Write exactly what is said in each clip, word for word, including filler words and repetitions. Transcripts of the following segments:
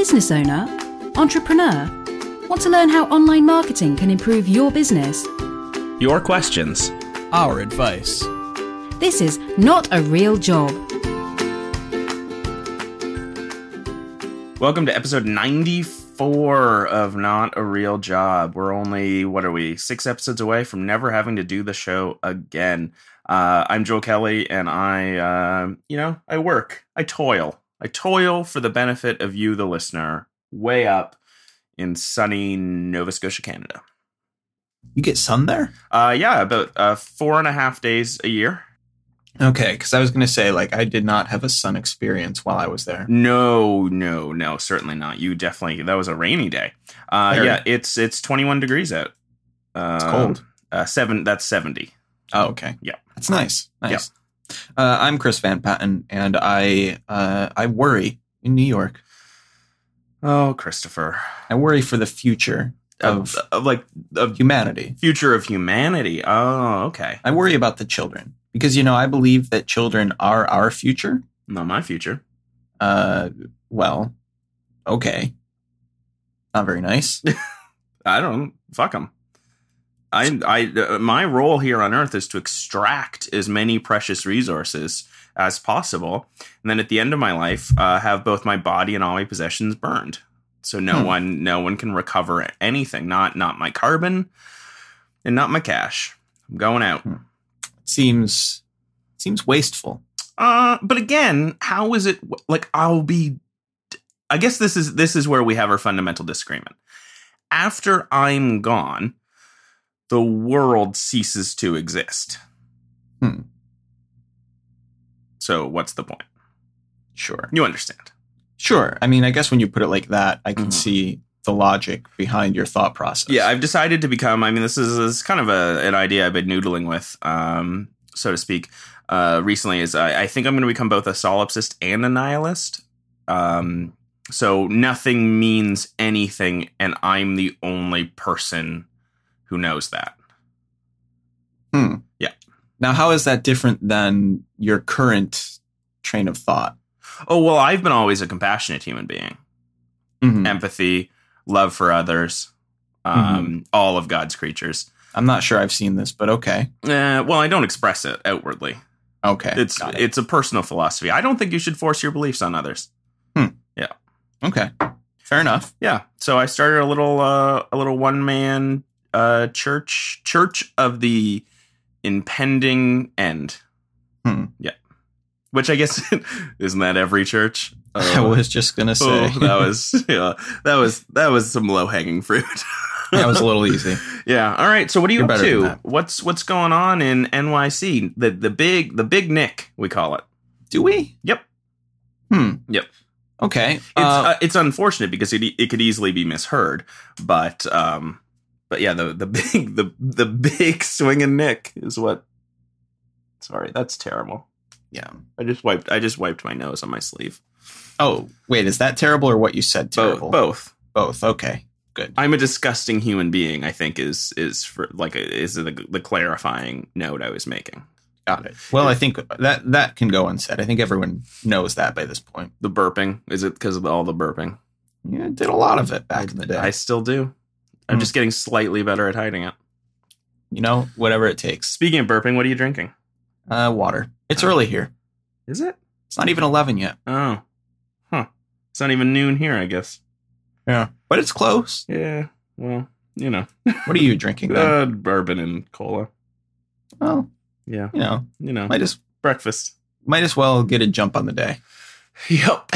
business owner? Entrepreneur? Want to learn how online marketing can improve your business? Your questions. Our advice. This is Not a Real Job. Welcome to episode ninety-four of Not a Real Job. We're only, what are we, six episodes away from never having to do the show again. Uh, I'm Joel Kelly, and I, uh, you know, I work. I toil. I toil for the benefit of you, the listener, way up in sunny Nova Scotia, Canada. You get sun there? Uh, yeah, about uh, four and a half days a year. Okay, because I was going to say, like, I did not have a sun experience while I was there. No, no, no, certainly not. You definitely, that was a rainy day. Uh, Very. yeah, it's it's twenty-one degrees out. Uh, It's cold. Uh, seven. That's seventy. Oh, okay. Yeah. That's nice. Nice. Uh, I'm Chris Van Patten, and I uh, I worry in New York. Oh, Christopher. I worry for the future of, Of, of like of humanity. future of humanity. Oh, okay. I worry about the children because, you know, I believe that children are our future. Not my future. Uh, well, okay. Not very nice. I don't fuck them. I, I, uh, my role here on Earth is to extract as many precious resources as possible, and then at the end of my life, uh, have both my body and all my possessions burned, so no Hmm. one, no one can recover anything. Not, not my carbon, and not my cash. I'm going out. Hmm. Seems seems wasteful. Uh, but again, how is it like I'll be? I guess this is this is where we have our fundamental disagreement. After I'm gone, the world ceases to exist. Hmm. So what's the point? Sure. You understand? Sure. I mean, I guess when you put it like that, I can Mhm. see the logic behind your thought process. Yeah, I've decided to become. I mean, this is, is kind of a, an idea I've been noodling with, um, so to speak. Uh, recently, is I, I think I'm going to become both a solipsist and a nihilist. Um, so nothing means anything, and I'm the only person who knows that. Hmm. Yeah. Now, how is that different than your current train of thought? Oh, well, I've been always a compassionate human being. Mhm. Empathy, love for others, um, all of God's creatures. I'm not sure I've seen this, but okay. Uh, well, I don't express it outwardly. Okay. It's got it. it's a personal philosophy. I don't think you should force your beliefs on others. Okay. Fair enough. Yeah. So I started a little uh, a little one man uh, church church of the impending end. Hmm. Yeah. Which I guess isn't that every church? I Uh, was just going to say. oh, that was yeah, that was that was some low hanging fruit. That was a little easy. Yeah. All right. So what are you You're up better than to? that. What's what's going on in N Y C? The the big the big Nick, we call it. Do we? Yep. Hmm. Yep. Okay. It's Uh, uh, it's unfortunate because it it could easily be misheard, but um, but yeah, the the big the the big swinging Nick is what. Sorry, that's terrible. yeah. I just wiped I just wiped my nose on my sleeve. Oh, wait. Is that terrible or what you said terrible? Both. Both. Both. Okay. Good. I'm a disgusting human being. I think is is for like a, is the the clarifying note I was making. Got it. Well, I think that that can go unsaid. I think everyone knows that by this point. The burping, is it because of all the burping? Yeah, did a lot of it back in the day. I still do. I'm Hmm. just getting slightly better at hiding it. You know, whatever it takes. Speaking of burping, what are you drinking? Uh, water. It's early here. Is it? It's not even eleven yet. Oh, huh. It's not even noon here, I guess. Yeah, but it's close. Yeah. Well, you know, What are you drinking then? uh, bourbon and cola. Well, Yeah. you know, You know, might as breakfast. might as well get a jump on the day. Yep.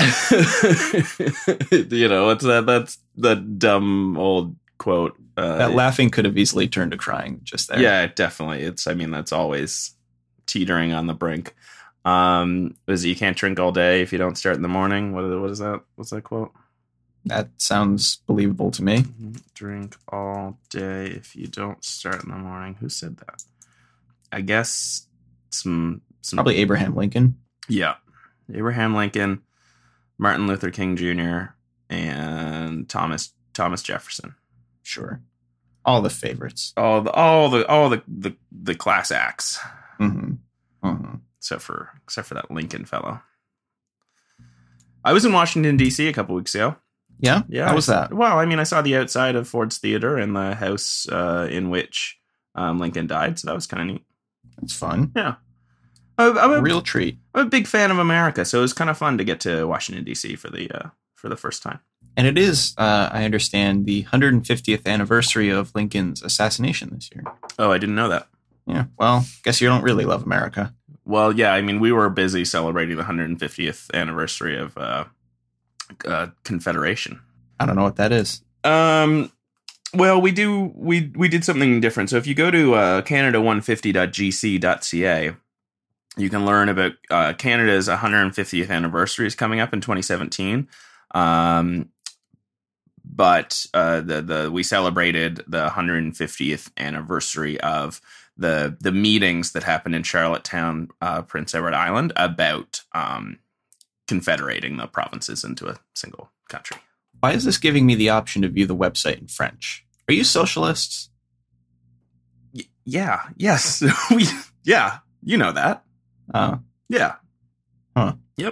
You know, it's that that's the dumb old quote. Uh, That laughing could have easily turned to crying just there. Yeah, definitely. It's, I mean, that's always teetering on the brink. Um, is it, you can't drink all day if you don't start in the morning? What, what is that? What's that quote? That sounds believable to me. Drink all day if you don't start in the morning. Who said that? I guess some, some Probably Abraham Lincoln. Yeah. Abraham Lincoln, Martin Luther King Junior, and Thomas Thomas Jefferson. Sure. All the favorites. All the all the all the the, the class acts. Mm-hmm. Mm-hmm. Except for except for that Lincoln fellow. I was in Washington, D C a couple weeks ago. Yeah? Yeah. How was I- that? Well, I mean, I saw the outside of Ford's Theater and the house uh, in which um, Lincoln died, so that was kind of neat. It's fun. Yeah. I- I'm a, Real treat. I'm a big fan of America, so it was kind of fun to get to Washington, D C for the uh, for the first time. And it is, uh, I understand, the one hundred fiftieth anniversary of Lincoln's assassination this year. Oh, I didn't know that. Yeah. Well, guess you don't really love America. Well, yeah, I mean, we were busy celebrating the one hundred fiftieth anniversary of uh, uh, Confederation. I don't know what that is. Um, well, we do we we did something different. So if you go to uh, canada one fifty dot g c dot c a, you can learn about uh, Canada's one hundred fiftieth anniversary is coming up in twenty seventeen. Um, but uh, the the we celebrated the one hundred fiftieth anniversary of the the meetings that happened in Charlottetown, uh, Prince Edward Island, about um, confederating the provinces into a single country. Why is this giving me the option to view the website in French? Are you socialists? Y- yeah. Yes. we. Yeah. You know that. Oh. Yeah. Huh. Yep.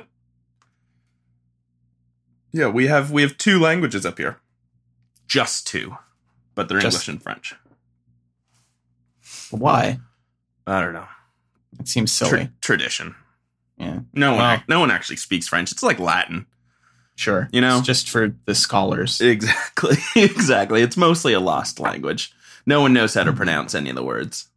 Yeah. We have we have two languages up here. Just two, but they're Just- English and French. Why? I don't know. It seems silly. Tra- tradition. Yeah. No one. Well- ac- no one actually speaks French. It's like Latin. Sure. You know? It's just for the scholars. Exactly. Exactly. It's mostly a lost language. No one knows how to pronounce any of the words.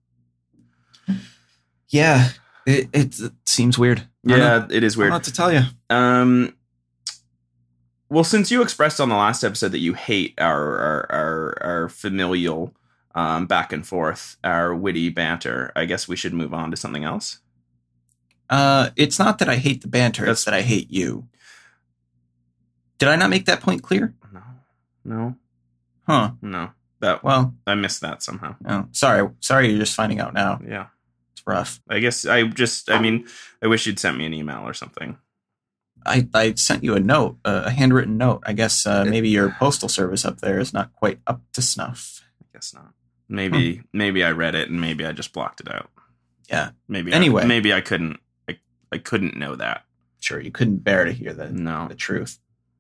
Yeah. It, it, it seems weird. I don't Yeah, know. it is I don't know weird. what to tell you. Um. Well, since you expressed on the last episode that you hate our our our, our familial um, back and forth, our witty banter, I guess we should move on to something else. Uh, it's not that I hate the banter. That's- It's that I hate you. Did I not make that point clear? No, no, Huh. no. That Well, I missed that somehow. no. Sorry. Sorry you're just finding out now. Yeah, It's rough. I guess I just. I mean, I wish you'd sent me an email or something. I, I sent you a note, uh, a handwritten note. I guess uh, maybe your postal service up there is not quite up to snuff. I guess not. Maybe maybe I read it and maybe I just blocked it out. Yeah. Maybe Anyway. I, maybe I couldn't. I, I couldn't know that. Sure. You couldn't bear to hear the, No. the truth.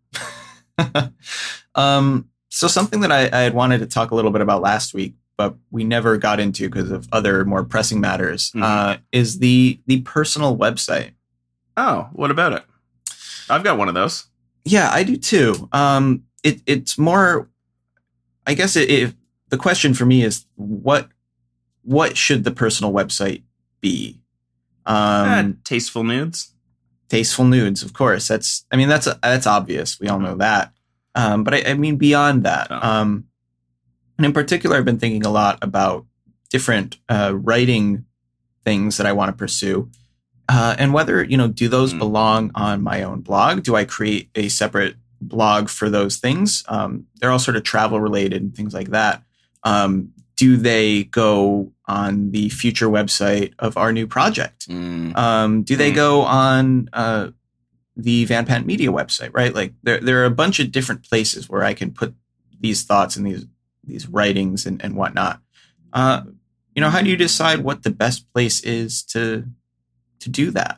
um, so something that I, I had wanted to talk a little bit about last week, but we never got into because of other more pressing matters, Mhm. uh, is the the personal website. Oh, what about it? I've got one of those. Yeah, I do too. Um, it it's more. I guess it, it, the question for me is what what should the personal website be? Um, Ah, tasteful nudes. Tasteful nudes, of course. That's I mean that's that's obvious. We all know that. Um, but I, I mean beyond that. Oh. Um, and in particular, I've been thinking a lot about different uh, writing things that I want to pursue. Uh, and whether, you know, do those Mm. belong on my own blog? Do I create a separate blog for those things? Um, they're all sort of travel related and things like that. Um, do they go on the future website of our new project? Mm. Um, do they Mm. go on uh, the Van Pant Media website? Right? Like there, there are a bunch of different places where I can put these thoughts and these these writings and, and whatnot. Uh, you know, how do you decide what the best place is to to do that?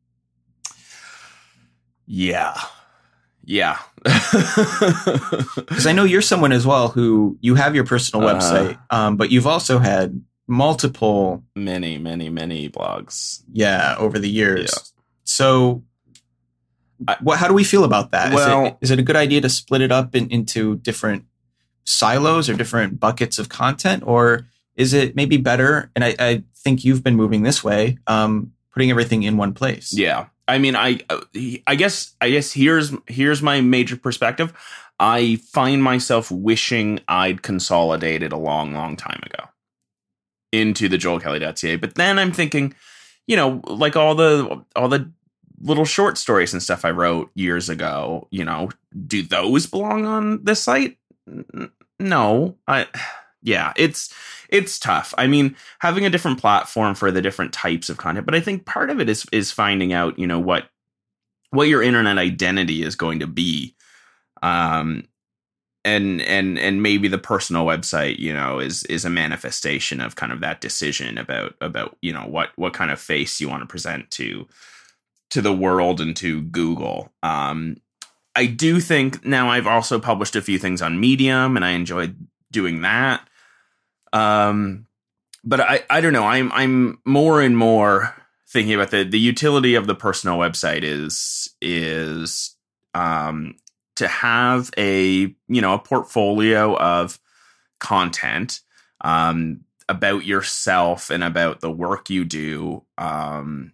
Yeah. Yeah. Because I know you're someone as well who you have your personal Uh. website, um, but you've also had multiple, many, many, many blogs. yeah, over the years. Yeah. So, I- what? How do we feel about that? Is Well- it, is it a good idea to split it up in, into different silos or different buckets of content, or is it maybe better? And I, I think you've been moving this way, um, putting everything in one place. Yeah. I mean, I, I guess, I guess here's, here's my major perspective. I find myself wishing I'd consolidated a long, long time ago into the joel kelly dot c a. But then I'm thinking, you know, like all the, all the little short stories and stuff I wrote years ago, you know, do those belong on this site? N- No, I, yeah, it's, it's tough. I mean, having a different platform for the different types of content, but I think part of it is, is finding out, you know, what, what your internet identity is going to be. Um, and, and, and maybe the personal website, you know, is, is a manifestation of kind of that decision about, about, you know, what, what kind of face you want to present to, to the world and to Google. Um, I do think now I've also published a few things on Medium, and I enjoyed doing that. Um, but I, I don't know. I'm I'm more and more thinking about the the utility of the personal website is is um, to have a you know a portfolio of content um, about yourself and about the work you do. Um,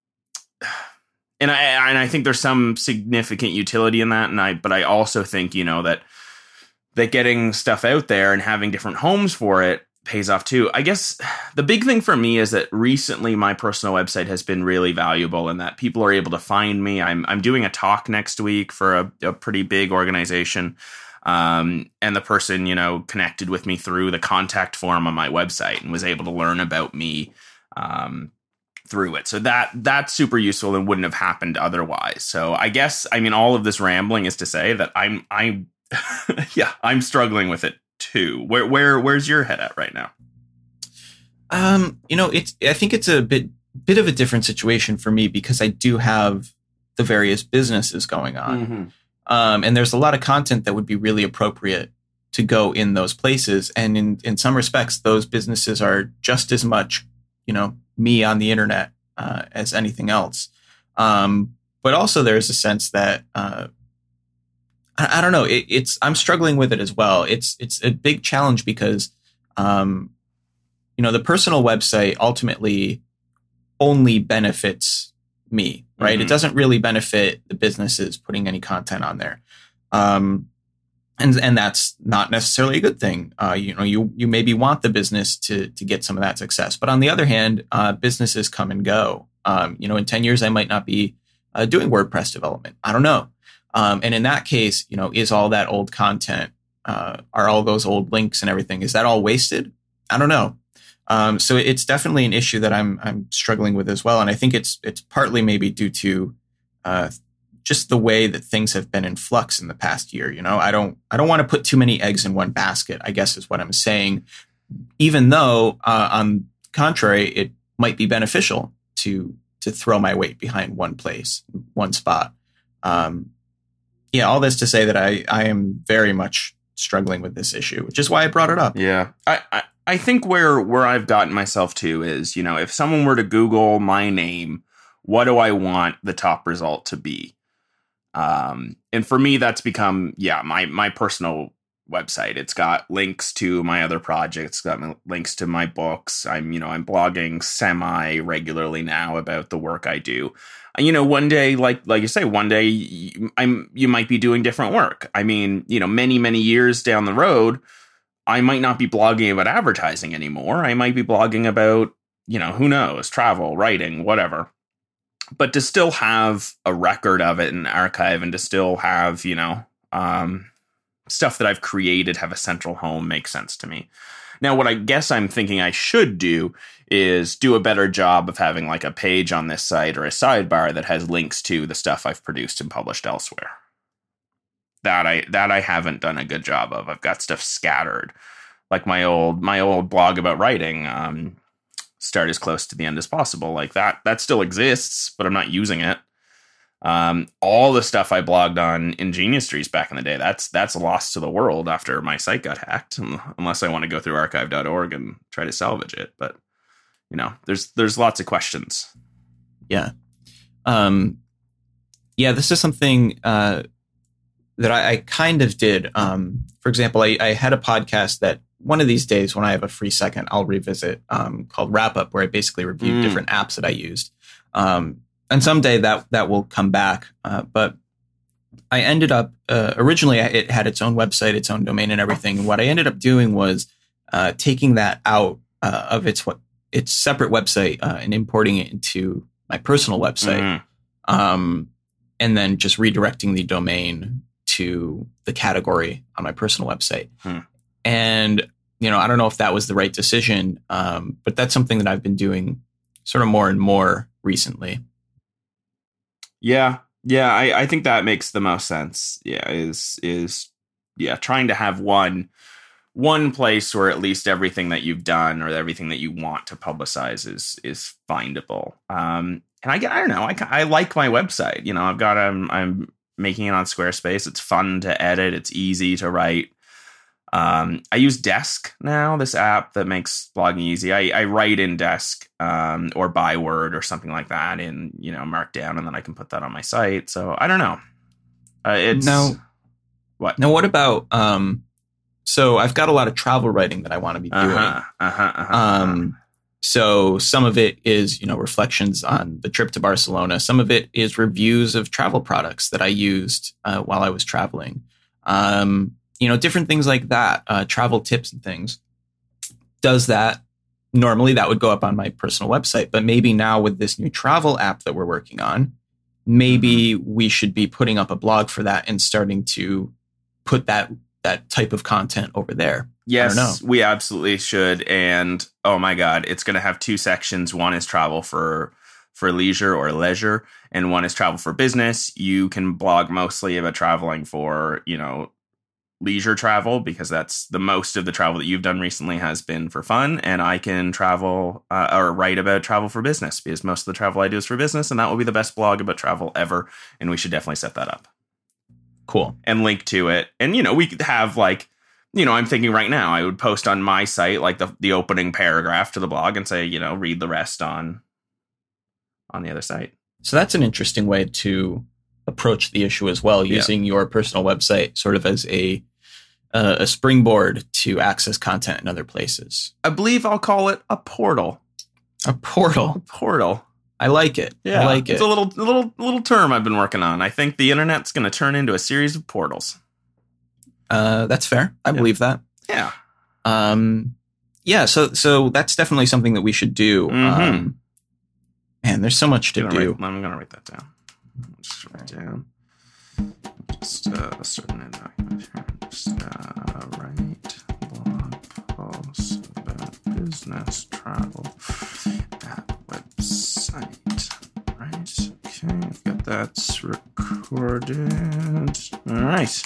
And I and I think there's some significant utility in that, and I but I also think you know that that getting stuff out there and having different homes for it pays off too. I guess the big thing for me is that recently my personal website has been really valuable in that people are able to find me. I'm I'm doing a talk next week for a, a pretty big organization, um, and the person you know connected with me through the contact form on my website and was able to learn about me. Um, through it. So that that's super useful and wouldn't have happened otherwise. So I guess, I mean, all of this rambling is to say that I'm, I'm, yeah, I'm struggling with it too. Where, where, where's your head at right now? Um, you know, it's, I think it's a bit, bit of a different situation for me because I do have the various businesses going on. Mm-hmm. Um, and there's a lot of content that would be really appropriate to go in those places. And in, in some respects, those businesses are just as much, you know, me on the internet uh, as anything else. Um, but also there's a sense that, uh, I, I don't know, it, it's, I'm struggling with it as well. It's, it's a big challenge because, um, you know, the personal website ultimately only benefits me, right? Mm-hmm. It doesn't really benefit the businesses putting any content on there. Um, And and that's not necessarily a good thing. Uh, you know, you you maybe want the business to to get some of that success, but on the other hand, uh, businesses come and go. Um, you know, in ten years, I might not be uh, doing WordPress development. I don't know. Um, and in that case, you know, is all that old content, uh, are all those old links and everything, is that all wasted? I don't know. Um, so it's definitely an issue that I'm I'm struggling with as well, and I think it's it's partly maybe due to uh, just the way that things have been in flux in the past year. You know, I don't, I don't want to put too many eggs in one basket, I guess is what I'm saying, even though uh, on contrary, it might be beneficial to, to throw my weight behind one place, one spot. Um, yeah, all this to say that I, I am very much struggling with this issue, which is why I brought it up. Yeah. I, I, I think where, where I've gotten myself to is, you know, if someone were to Google my name, what do I want the top result to be? Um, and for me, that's become, yeah, my, my personal website. It's got links to my other projects, got links to my books. I'm, you know, I'm blogging semi regularly now about the work I do. And, you know, one day, like, like you say, one day I'm, you might be doing different work. I mean, you know, many, many years down the road, I might not be blogging about advertising anymore. I might be blogging about, you know, who knows, travel, writing, whatever. But to still have a record of it in an archive and to still have, you know, um, stuff that I've created have a central home makes sense to me. Now, what I guess I'm thinking I should do is do a better job of having like a page on this site or a sidebar that has links to the stuff I've produced and published elsewhere. That I that I haven't done a good job of. I've got stuff scattered, like my old my old blog about writing. Um, Start as close to the end as possible. Like that, that still exists, but I'm not using it. Um, all the stuff I blogged on Ingenious back in the day, that's, that's lost to the world after my site got hacked, unless I want to go through archive dot org and try to salvage it. But, you know, there's, there's lots of questions. Yeah. Um, yeah, this is something, uh, that I, I kind of did. Um, for example, I, I had a podcast that, one of these days when I have a free second, I'll revisit, um, called Wrap Up, where I basically reviewed mm. different apps that I used. Um, and someday that, that will come back. Uh, but I ended up, uh, originally it had its own website, its own domain and everything. And what I ended up doing was, uh, taking that out, uh, of its, what, its separate website, uh, and importing it into my personal website. Mm. Um, and then just redirecting the domain to the category on my personal website. Mm. And, you know, I don't know if that was the right decision, um, but that's something that I've been doing sort of more and more recently. Yeah. Yeah. I, I think that makes the most sense. Yeah. Is, is, yeah. Trying to have one, one place where at least everything that you've done or everything that you want to publicize is, is findable. Um, and I, I don't know, I, I like my website, you know, I've got, um, I'm, making it on Squarespace. It's fun to edit. It's easy to write. Um, I use Desk now, this app that makes blogging easy. I, I write in Desk um, or by Word or something like that in, you know, Markdown, and then I can put that on my site. So I don't know. Uh, it's now, what? Now, what about, um, so I've got a lot of travel writing that I want to be doing. Uh-huh, uh-huh, uh-huh, um, so some of it is, you know, reflections on the trip to Barcelona. Some of it is reviews of travel products that I used uh, while I was traveling. Um, you know, different things like that, uh, travel tips and things. Does that normally that would go up on my personal website, but maybe now with this new travel app that we're working on, maybe mm-hmm. we should be putting up a blog for that and starting to put that that type of content over there. Yes, we absolutely should. And oh my God, it's going to have two sections. One is travel for for leisure or leisure, and one is travel for business. You can blog mostly about traveling for, you know, leisure travel, because that's the most of the travel that you've done recently has been for fun. And I can travel uh, or write about travel for business, because most of the travel I do is for business, and that will be the best blog about travel ever. And we should definitely set that up. Cool. And link to it. And, you know, we could have like, you know, I'm thinking right now I would post on my site like the, the opening paragraph to the blog and say, you know, read the rest on on the other site. So that's an interesting way to approach the issue as well, using yeah. your personal website sort of as a uh, a springboard to access content in other places. I believe I'll call it a portal. A portal. A portal. I like it. Yeah, I like it. It's a little little little term I've been working on. I think the internet's going to turn into a series of portals. Uh, that's fair. I yeah. believe that. Yeah. Um, yeah. So so that's definitely something that we should do. Mm-hmm. Um, man, there's so much to I'm do. Write, I'm going to write that down. Just write down. Just uh, start a new document here. Just uh, write blog posts about business travel at website. Right. Okay, I've got that recorded. All right.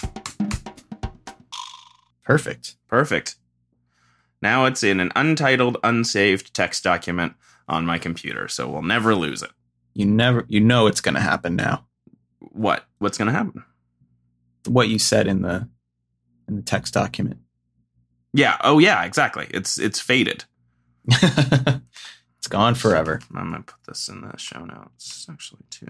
Perfect. Perfect. Now it's in an untitled, unsaved text document on my computer, so we'll never lose it. You never, you know, it's going to happen now. What? What's going to happen? What you said in the in the text document. Yeah. Oh, yeah. Exactly. It's it's faded. It's gone forever. I'm gonna put this in the show notes actually too.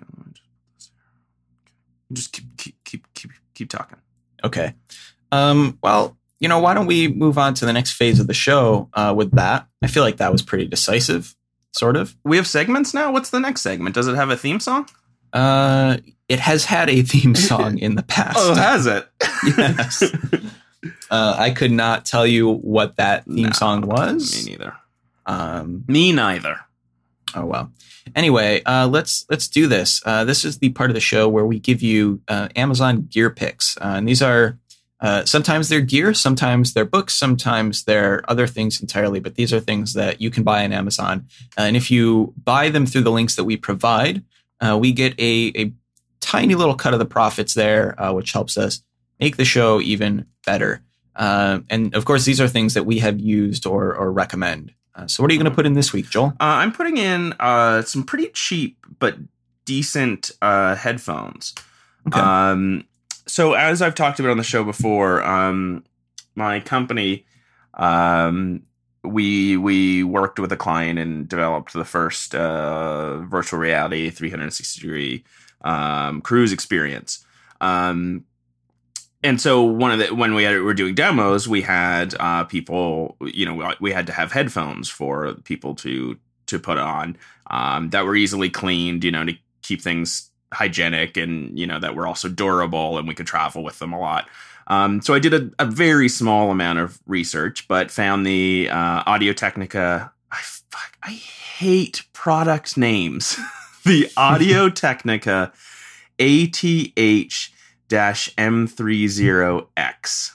Just keep keep keep keep keep talking. Okay. Um. Well, you know, why don't we move on to the next phase of the show uh, with that? I feel like that was pretty decisive. Sort of. We have segments now. What's the next segment? Does it have a theme song? Uh, it has had a theme song in the past. Oh, has it? Yes. uh, I could not tell you what that theme no, song was. Me neither. Um, me neither. Oh well. Anyway, uh, let's let's do this. Uh, this is the part of the show where we give you uh, Amazon gear picks, uh, and these are. Uh, sometimes they're gear, sometimes they're books, sometimes they're other things entirely, but these are things that you can buy on Amazon. Uh, and if you buy them through the links that we provide, uh, we get a, a tiny little cut of the profits there, uh, which helps us make the show even better. Uh, and of course, these are things that we have used or, or recommend. Uh, so what are you going to put in this week, Joel? Uh, I'm putting in uh, some pretty cheap but decent uh, headphones. Okay. Um, So as I've talked about on the show before, um, my company, um, we we worked with a client and developed the first uh, virtual reality three sixty degree um, cruise experience. Um, and so one of the when we had, were doing demos, we had uh, people, you know, we had to have headphones for people to to put on um, that were easily cleaned, you know, to keep things hygienic, and you know that were also durable, and we could travel with them a lot. Um, so I did a, a very small amount of research, but found the uh, Audio-Technica. I, fuck, I hate product names. The Audio-Technica A T H M thirty X.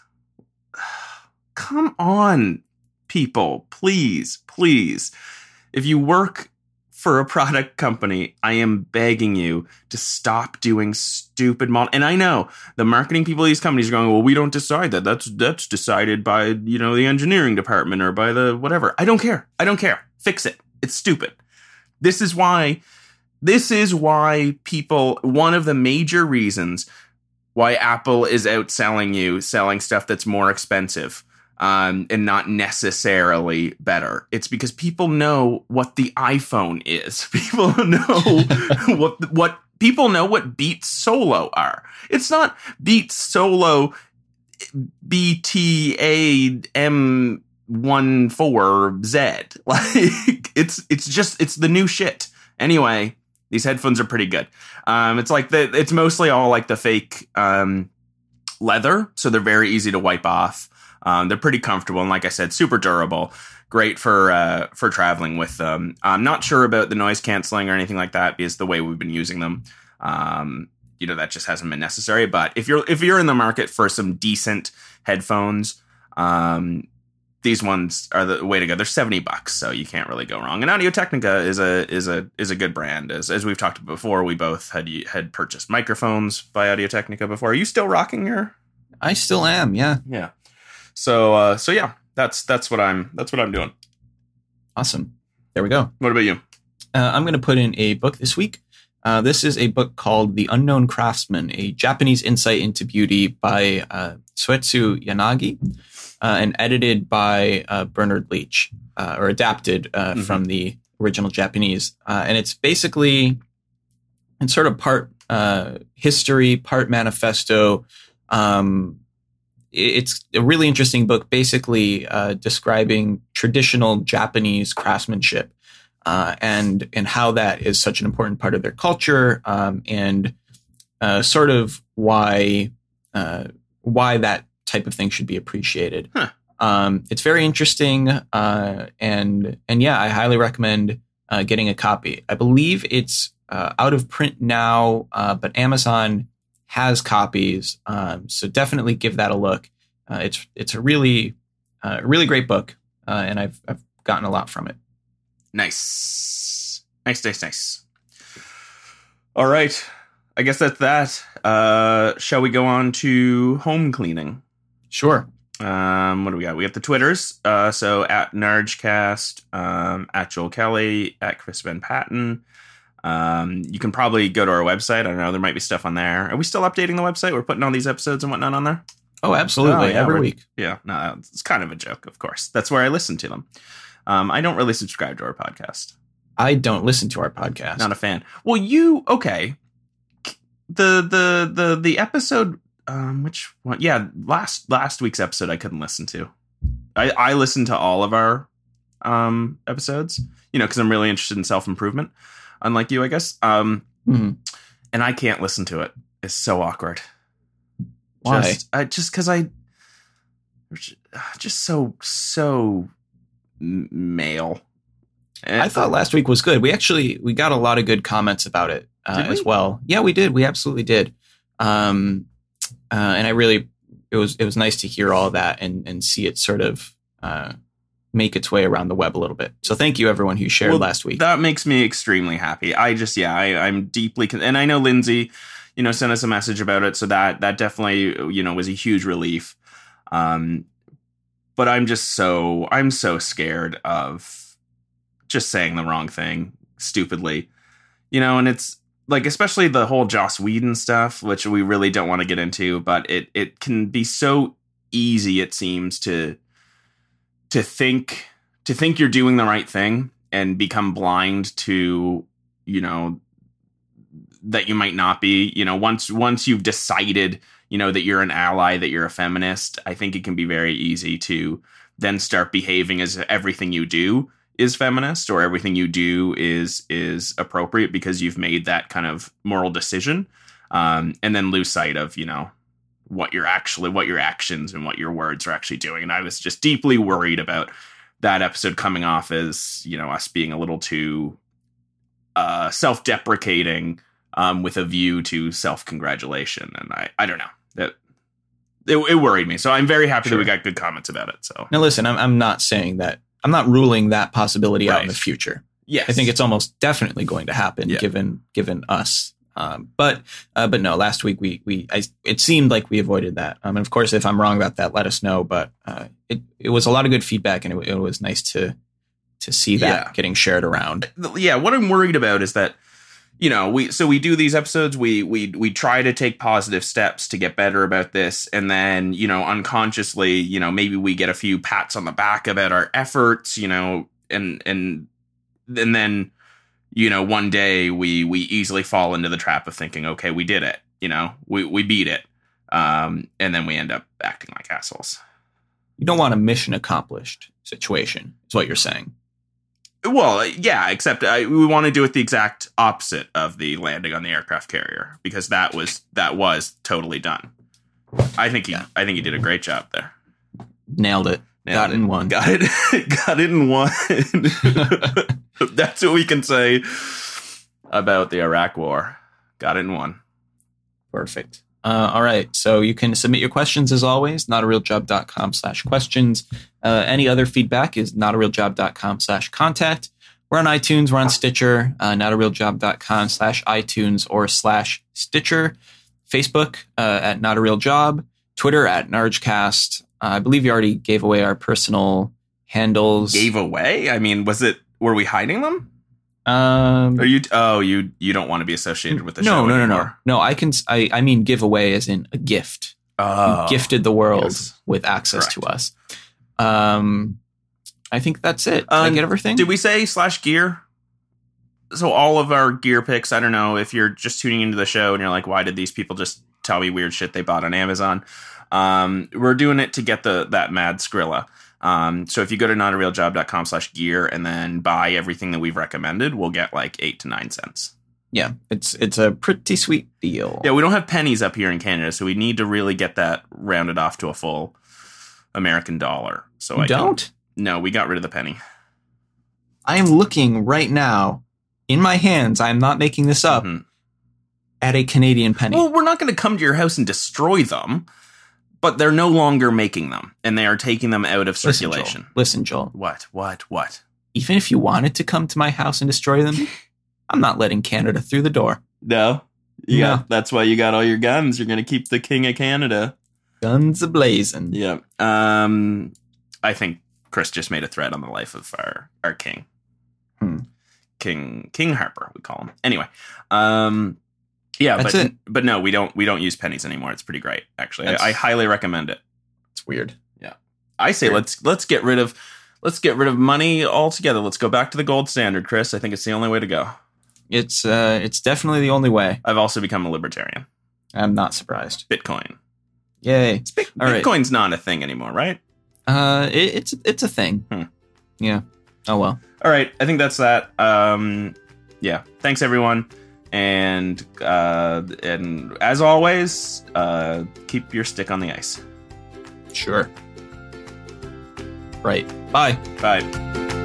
Come on, people, please, please. If you work for a product company, I am begging you to stop doing stupid model. And I know the marketing people of these companies are going, well, we don't decide that. That's that's decided by, you know, the engineering department or by the whatever. I don't care. I don't care. Fix it. It's stupid. This is why, this is why people, one of the major reasons why Apple is outselling you, selling stuff that's more expensive. Um, and not necessarily better. It's because people know what the iPhone is. People know what what people know what Beats Solo are. It's not Beats Solo B T A M fourteen Z. Like it's it's just it's the new shit. Anyway, these headphones are pretty good. Um, it's like the it's mostly all like the fake um leather, so they're very easy to wipe off. Um, they're pretty comfortable, and like I said, super durable. Great for uh, for traveling with them. I'm not sure about the noise canceling or anything like that because the way we've been using them, um, you know, that just hasn't been necessary. But if you're if you're in the market for some decent headphones, um, these ones are the way to go. They're seventy bucks, so you can't really go wrong. And Audio-Technica is a is a is a good brand. As as we've talked about before, we both had had purchased microphones by Audio-Technica before. Are you still rocking your? I still am. Yeah. Yeah. So, uh, so yeah, that's that's what I'm that's what I'm doing. Awesome. There we go. What about you? Uh, I'm going to put in a book this week. Uh, this is a book called The Unknown Craftsman, a Japanese insight into beauty by uh, Soetsu Yanagi, uh, and edited by uh, Bernard Leach, uh, or adapted uh, mm-hmm. from the original Japanese. Uh, and it's basically, it's sort of part uh, history, part manifesto. Um, It's a really interesting book, basically uh, describing traditional Japanese craftsmanship uh, and and how that is such an important part of their culture, um, and uh, sort of why uh, why that type of thing should be appreciated. Huh. Um, it's very interesting, uh, and and yeah, I highly recommend uh, getting a copy. I believe it's uh, out of print now, uh, but Amazon has copies, um, so definitely give that a look. Uh, it's it's a really uh, really great book, uh, and I've I've gotten a lot from it. Nice, nice, nice, nice. All right, I guess that's that. Uh, shall we go on to home cleaning? Sure. Um, what do we got? We have the Twitters. Uh, so at NargCast, um, at Joel Kelly, at Chris Van Patten. Um, you can probably go to our website. I don't know. There might be stuff on there. Are we still updating the website? We're putting all these episodes and whatnot on there. Oh, absolutely. Oh, yeah, every week. Yeah. No, it's kind of a joke, of course. That's where I listen to them. Um, I don't really subscribe to our podcast. I don't listen to our podcast. Not a fan. Well, you, okay. The, the, the, the episode, um, which one? Yeah. Last, last week's episode, I couldn't listen to. I, I listened to all of our, um, episodes, you know, cause I'm really interested in self-improvement. Unlike you, I guess. Um, mm-hmm. And I can't listen to it. It's so awkward. Why? Just, uh, just because I, just so so male. And I thought last week was good. We actually we got a lot of good comments about it uh, as well. Yeah, we did. We absolutely did. Um, uh, and I really it was it was nice to hear all that and and see it sort of uh, make its way around the web a little bit. So thank you, everyone who shared well, last week. That makes me extremely happy. I just, yeah, I, I'm deeply, con- and I know Lindsay, you know, sent us a message about it. So that, that definitely, you know, was a huge relief. Um, but I'm just so, I'm so scared of just saying the wrong thing stupidly, you know, and it's like, especially the whole Joss Whedon stuff, which we really don't want to get into, but it, it can be so easy, it seems, to, to think to think you're doing the right thing and become blind to, you know, that you might not be, you know, once once you've decided, you know, that you're an ally, that you're a feminist, I think it can be very easy to then start behaving as everything you do is feminist or everything you do is is appropriate because you've made that kind of moral decision, um, and then lose sight of, you know, what you're actually, what your actions and what your words are actually doing. And I was just deeply worried about that episode coming off as, you know, us being a little too uh, self-deprecating um, with a view to self-congratulation. And I, I don't know, that it, it worried me. So I'm very happy sure. that we got good comments about it. So now listen, I'm, I'm not saying that, I'm not ruling that possibility right. out in the future. Yes. I think it's almost definitely going to happen yeah. given, given us. Um, but, uh, but no, last week we, we, I, it seemed like we avoided that. Um, and of course, if I'm wrong about that, let us know, but, uh, it, it was a lot of good feedback and it, it was nice to, to see that yeah. getting shared around. Yeah. What I'm worried about is that, you know, we so we do these episodes, we we we try to take positive steps to get better about this, and then, you know, unconsciously, you know, maybe we get a few pats on the back about our efforts, you know, and and and then, you know, one day we we easily fall into the trap of thinking, okay, we did it, you know, we we beat it, um, and then we end up acting like assholes. You don't want a mission accomplished situation, is what you're saying. Well, yeah, except I, we want to do it the exact opposite of the landing on the aircraft carrier, because that was that was totally done. I think he, yeah. I think he did a great job there. Nailed it. Nailed got it in one. Got it. Got it in one. That's what we can say about the Iraq War. Got it in one. Perfect. Uh, all right. So you can submit your questions as always, notarealjob.com slash questions. Uh, any other feedback is notarealjob.com slash contact. We're on iTunes. We're on Stitcher, uh, notarealjob.com slash iTunes or slash Stitcher. Facebook uh, at notarealjob. Twitter at NargCast. Uh, I believe you already gave away our personal handles. Gave away? I mean, was it, were we hiding them? Um, Are you? Oh, you you don't want to be associated with the no, show no, anymore. no, no, no. I can. I, I mean, give away as in a gift. Oh, you gifted the world yes. with access Correct. to us. Um, I think that's it. Did um, I get everything? Did we say slash gear? So all of our gear picks. I don't know if you're just tuning into the show and you're like, why did these people just tell me weird shit they bought on Amazon? Um, we're doing it to get the that mad Skrilla. Um, so if you go to notarealjob.com slash gear and then buy everything that we've recommended, we'll get like eight to nine cents. Yeah, it's it's a pretty sweet deal. Yeah, we don't have pennies up here in Canada, so we need to really get that rounded off to a full American dollar. So you I don't? Can, no, we got rid of the penny. I am looking right now in my hands. I am not making this up. Mm-hmm. At a Canadian penny. Well, we're not going to come to your house and destroy them. But they're no longer making them, and they are taking them out of circulation. Listen, Joel. Listen, Joel. What? What? What? Even if you wanted to come to my house and destroy them, I'm not letting Canada through the door. No? You no. Got, that's why you got all your guns. You're going to keep the King of Canada. Guns a-blazing. Yeah. Um, I think Chris just made a threat on the life of our, our king. Hmm. King King Harper, we call him. Anyway. Um... Yeah, That's but it. but no, we don't we don't use pennies anymore. It's pretty great, actually. I, I highly recommend it. It's weird. Yeah, I say weird. let's let's get rid of let's get rid of money altogether. Let's go back to the gold standard, Chris. I think it's the only way to go. It's uh, it's definitely the only way. I've also become a libertarian. I'm not surprised. Bitcoin, yay! Bit- Bitcoin's right. not a thing anymore, right? Uh, it, it's it's a thing. Hmm. Yeah. Oh well. All right. I think that's that. Um, yeah. Thanks everyone. And uh, and as always, uh, keep your stick on the ice. Sure. Right. Bye. Bye.